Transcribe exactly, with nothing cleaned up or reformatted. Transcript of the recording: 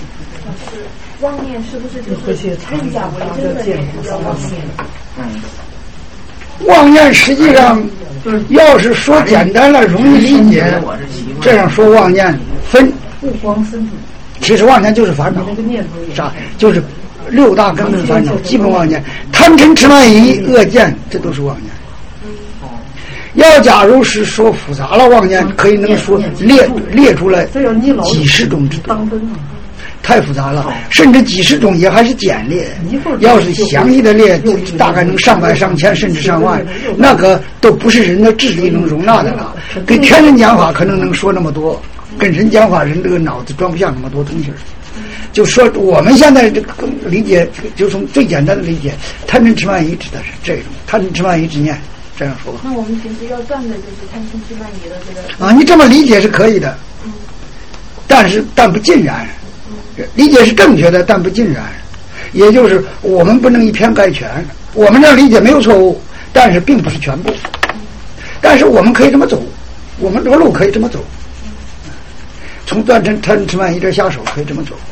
妄念是不是就是认假为真的也是叫妄念？ 嗯， 妄念实际上，要是说简单了容易理解，这样说妄念分。 不光身体， 其实妄念就是烦恼，啥就是六大根本烦恼，基本妄念，贪嗔痴慢疑恶见，这都是妄念。要假如是说复杂了妄念，可以能说列列出来几十种之多，太复杂了，甚至几十种也还是简列。要是详细的列，大概能上百上千甚至上万，那个都不是人的智力能容纳的了。跟天人讲法可能能说那么多，跟人讲法人这个脑子装不下那么多东西。就说我们现在这个理解，就从最简单的理解，贪嗔痴慢疑指的是这种贪嗔痴慢疑之念。这样说吧， 那我们平时要断的就是贪嗔痴慢疑的这个啊，你这么理解是可以的， 嗯， 但是但不尽然，嗯，理解是正确的，但不尽然，也就是我们不能以偏概全，我们这理解没有错误，但是并不是全部，嗯，但是我们可以这么走，我们这个路可以这么走，从断嗔贪嗔痴慢疑这下手可以这么走。